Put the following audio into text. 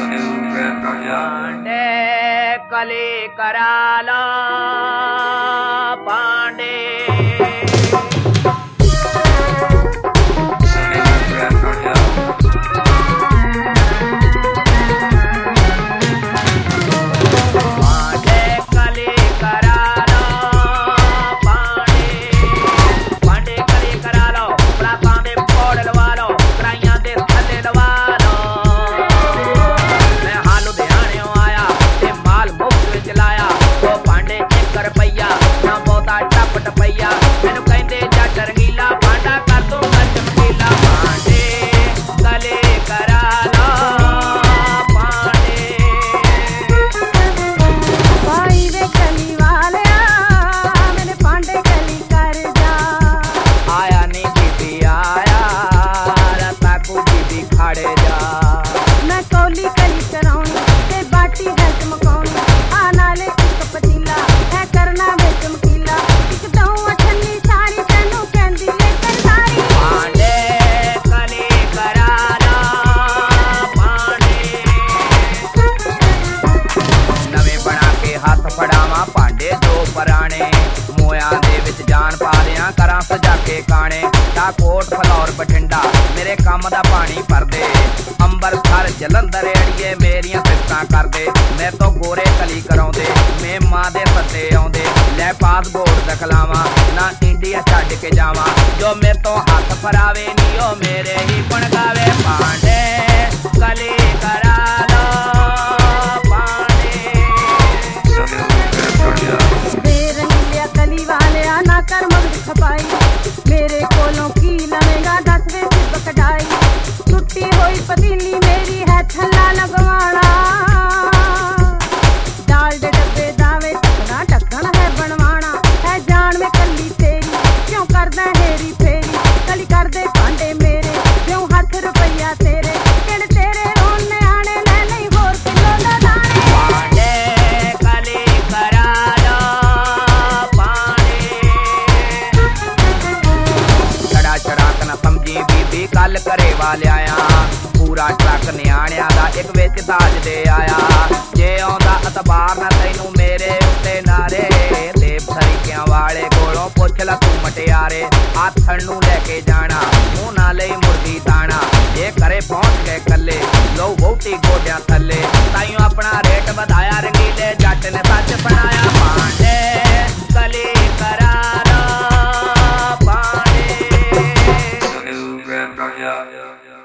पांडे कली कराला पांडे करा सजा के काने कोट फलौर बठिंडा मेरे काम दा पानी भरदे अंबरसर जलंधर अड़िए मेरियां सिफतां करदे मैं तो गोरे कली कराउंदे मैं मां दे सत्ते आउंदे लै पासपोर्ट दिखलावां ना इंडिया छड्ड के जावां जो मेरे तो हाथ फरावे नी ओ मेरे ही गुण गावे पांडे कली करा लो कर मगज छपाई मेरे कोलों की लवेगा 10 वे सिर्फ कढ़ाई टुटी हुई पतीली मेरी है थल्ला लगवाना दाल दे डब्बे दावे टकना ढक्कन है बनवाना है जान में कली तेरी क्यों करदा हेरी फेरी कली कर दे भांडे मेरे क्यों हाथ रुपया तेरे किण तेरे रोने आने ले नहीं होर किलो दा दाने पांडे कली करा गल करे वाले आया पूरा ट्रक न्याणिया दा एक विच ताज दे आया जे आउंदा अतबार ना तैनू मेरे उत्ते नारे देव सरीकियां वाले कोलों पुछ ला तू मटियारे आथण नू लेके जाना मुंह ना लई मुर्दी ताना ये करे पहुंच गए कल्ले लो वोटी गोडियां थल्ले ताइयों अपना रेट वधाया रंगीले जट ने सच बनाया पांडे कली करा लो पांडे Yeah.